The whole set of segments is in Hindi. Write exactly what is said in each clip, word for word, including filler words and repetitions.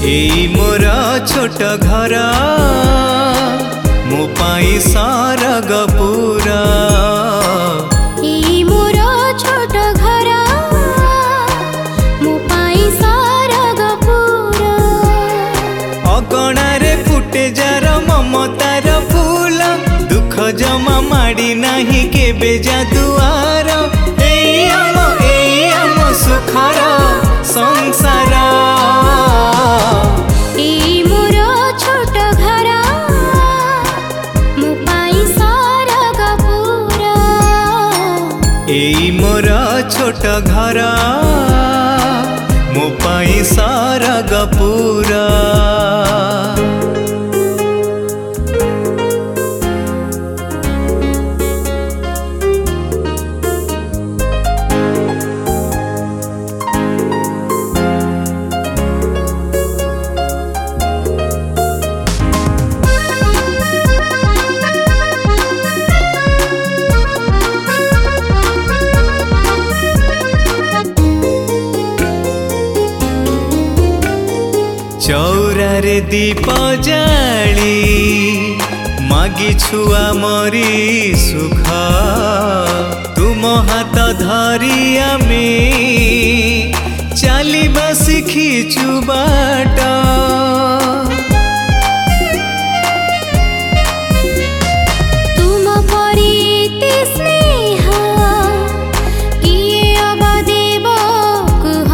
एई मोर छोट घर मो पाई सरग पूरा। एई मोर छोट घर मो पाई सरग पूरा। अगणारे फुटे जार ममतार फूल दुख जमा माड़ी नाही केबे जादुआर। एई आम एई आम सुखर संसार। एई मोर छोट घर मो पाई सरग पूरा। एई मोर छोट घर मो पाई सरग पूरा। चौरारे दीप जाली मागी छुआ मरी सुख तुम हाथ धरी आमे चलिबा शिखिचु बाट। तुम परी स्नेह किए अब देव कुह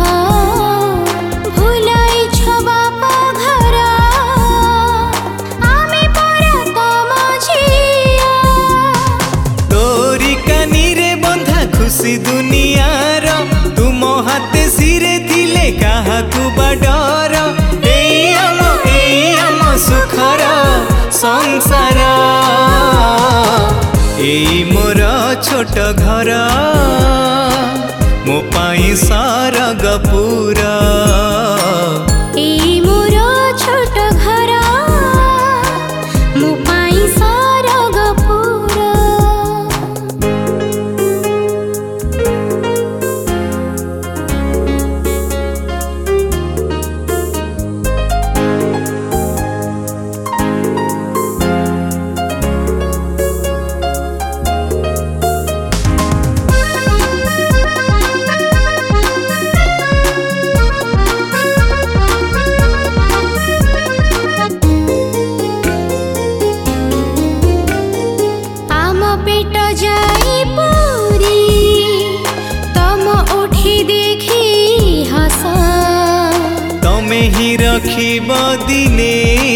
भुलाई छबा घर आमे पर तम झिया। तोरी कानी रे बंधा खुशी दुनियार तुम हाथे सिरे थिले काहाकू बडर। एई आम एई आम सुखर संसार। एई मोर छोट घर मो पाई सरग पूरा। एई मोर छोट घर मो पाई सरग पूरा। पेट जाई पूरी तम उठी देखी हस। तमे ही रखिब दिने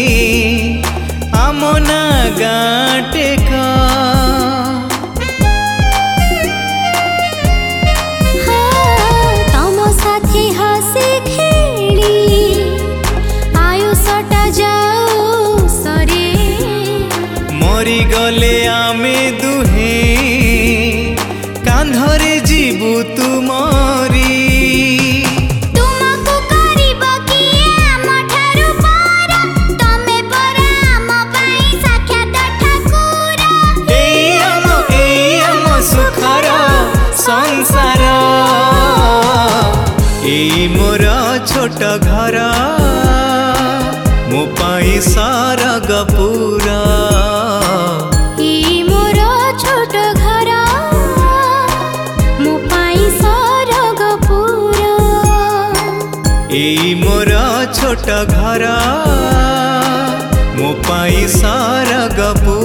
आम ना गाटे का। तम साथी हसी खेली आयुषटा जाऊ सरे। मरी गले आमे दुहे कांधरे जीवु तुमरी। तुमको करिब किए आम ठारु पर तमे पर आम पाई साक्षात ठाकुर। एई आम एई आम सुखर संसार। एई मोर छोट घर मो पाई सरग पूरा। एई मोर छोट घर मो पाई सरग पूरा। एई मोर छोट घर मो पाई सरग पूरा।